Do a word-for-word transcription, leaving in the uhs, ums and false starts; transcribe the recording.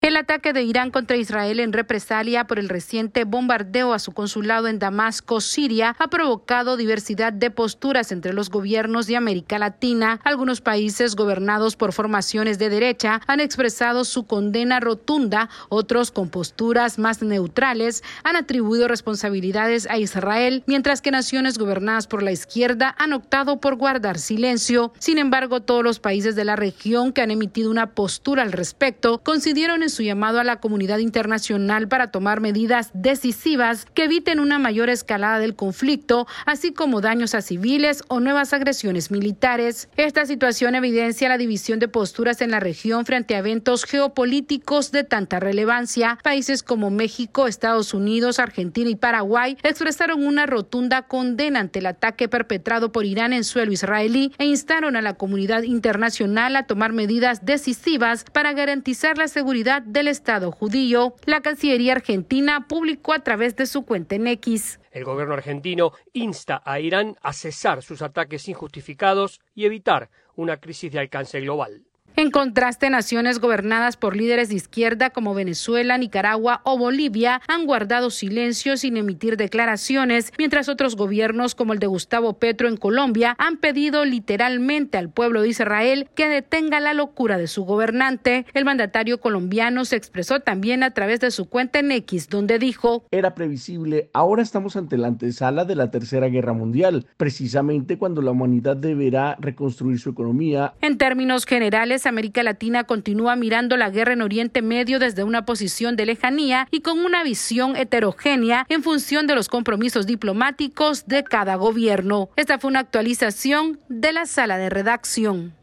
El ataque de Irán contra Israel en represalia por el reciente bombardeo a su consulado en Damasco, Siria, ha provocado diversidad de posturas entre los gobiernos de América Latina. Algunos países gobernados por formaciones de derecha han expresado su condena rotunda, otros con posturas más neutrales han atribuido responsabilidades a Israel, mientras que naciones gobernadas por la izquierda han optado por guardar silencio. Sin embargo, todos los países de la región que han emitido una postura al respecto coincidieron en su llamado a la comunidad internacional para tomar medidas decisivas que eviten una mayor escalada del conflicto, así como daños a civiles o nuevas agresiones militares. Esta situación evidencia la división de posturas en la región frente a eventos geopolíticos de tanta relevancia. Países como México, Estados Unidos, Argentina y Paraguay expresaron una rotunda condena ante el ataque perpetrado por Irán en suelo israelí e instaron a la comunidad internacional a tomar medidas decisivas para garantizar la seguridad del Estado judío. La Cancillería argentina publicó a través de su cuenta en X. El gobierno argentino insta a Irán a cesar sus ataques injustificados y evitar una crisis de alcance global. En contraste, naciones gobernadas por líderes de izquierda como Venezuela, Nicaragua o Bolivia han guardado silencio sin emitir declaraciones, mientras otros gobiernos como el de Gustavo Petro en Colombia han pedido literalmente al pueblo de Israel que detenga la locura de su gobernante. El mandatario colombiano se expresó también a través de su cuenta en X, donde dijo: Era previsible, ahora estamos ante la antesala de la Tercera Guerra Mundial, precisamente cuando la humanidad deberá reconstruir su economía. En términos generales, América Latina continúa mirando la guerra en Oriente Medio desde una posición de lejanía y con una visión heterogénea en función de los compromisos diplomáticos de cada gobierno. Esta fue una actualización de la sala de redacción.